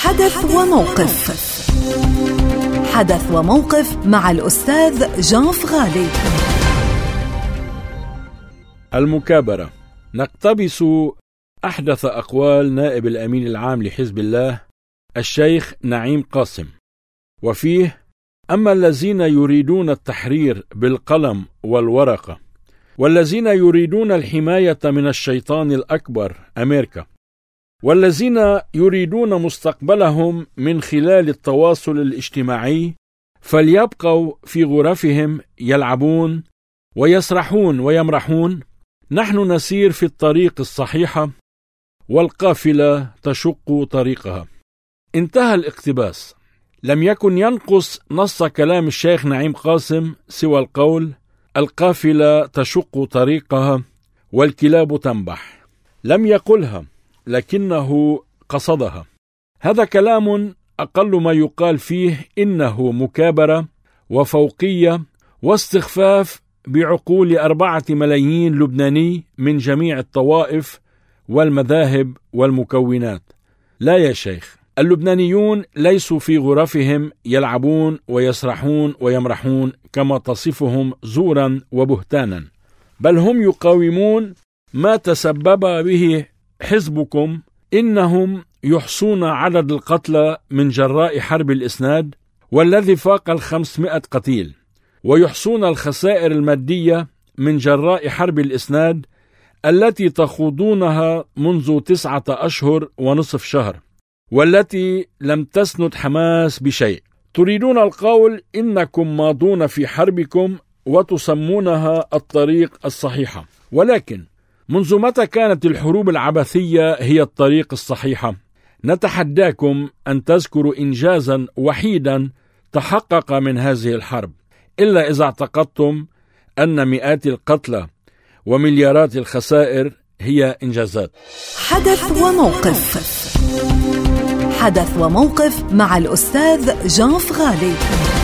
حدث وموقف. حدث وموقف مع الأستاذ جان فغالي. المكابرة. نقتبس أحدث أقوال نائب الأمين العام لحزب الله الشيخ نعيم قاسم، وفيه: أما الذين يريدون التحرير بالقلم والورقة، والذين يريدون الحماية من الشيطان الأكبر أمريكا، والذين يريدون مستقبلهم من خلال التواصل الاجتماعي، فليبقوا في غرفهم يلعبون ويسرحون ويمرحون. نحن نسير في الطريق الصحيحة والقافلة تشق طريقها. انتهى الاقتباس. لم يكن ينقص نص كلام الشيخ نعيم قاسم سوى القول: القافلة تشق طريقها والكلاب تنبح. لم يقلها لكنه قصدها. هذا كلام أقل ما يقال فيه إنه مكابرة وفوقية واستخفاف بعقول 4 ملايين لبناني من جميع الطوائف والمذاهب والمكونات. لا يا شيخ، اللبنانيون ليسوا في غرفهم يلعبون ويسرحون ويمرحون كما تصفهم زورا وبهتانا، بل هم يقاومون ما تسبب به حزبكم. إنهم يحصون عدد القتلى من جراء حرب الإسناد والذي فاق 500 قتيل، ويحصون الخسائر المادية من جراء حرب الإسناد التي تخوضونها منذ 9 أشهر ونصف شهر، والتي لم تسند حماس بشيء. تريدون القول إنكم ماضون في حربكم وتسمونها الطريق الصحيحة، ولكن منذ متى كانت الحروب العبثية هي الطريق الصحيحة؟ نتحداكم أن تذكروا إنجازا وحيدا تحقق من هذه الحرب، إلا إذا اعتقدتم أن مئات القتلى ومليارات الخسائر هي إنجازات. حدث وموقف. حدث وموقف مع الأستاذ جان فغالي.